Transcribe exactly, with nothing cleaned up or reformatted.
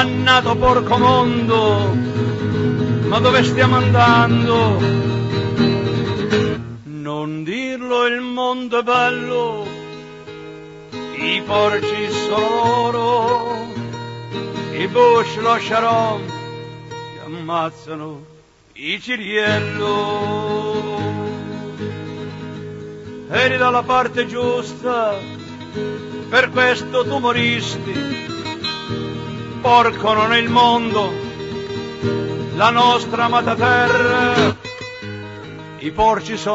Dannato porco mondo, ma dove stiamo andando? Non dirlo, il mondo è bello, i porci sono loro, i Bush, lo Sharon, che ammazzano i ciriello. Eri dalla parte giusta, per questo tu moristi. Porco non è il mondo, la nostra amata terra, i porci sono